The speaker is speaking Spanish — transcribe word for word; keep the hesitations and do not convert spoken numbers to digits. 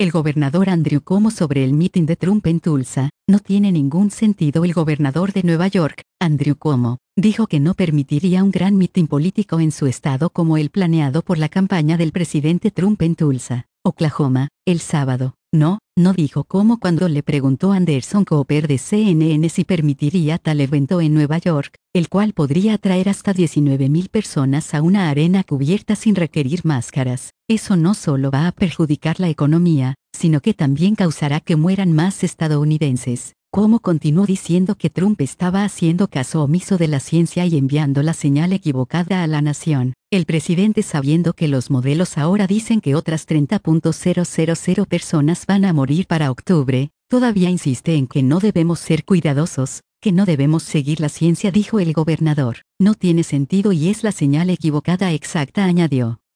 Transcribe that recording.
el gobernador Andrew Cuomo sobre el mitin de Trump en Tulsa. No tiene ningún sentido. El gobernador de Nueva York, Andrew Cuomo, dijo que no permitiría un gran mitin político en su estado como el planeado por la campaña del presidente Trump en Tulsa, Oklahoma, el sábado. No, no dijo Cuomo cuando le preguntó a Anderson Cooper de C N N si permitiría tal evento en Nueva York, el cual podría atraer hasta diecinueve mil personas a una arena cubierta sin requerir máscaras. Eso no solo va a perjudicar la economía, sino que también causará que mueran más estadounidenses. Cuomo continuó diciendo que Trump estaba haciendo caso omiso de la ciencia y enviando la señal equivocada a la nación. El presidente, sabiendo que los modelos ahora dicen que otras treinta mil personas van a morir para octubre, todavía insiste en que no debemos ser cuidadosos, que no debemos seguir la ciencia, dijo el gobernador. No tiene sentido y es la señal equivocada exacta, añadió.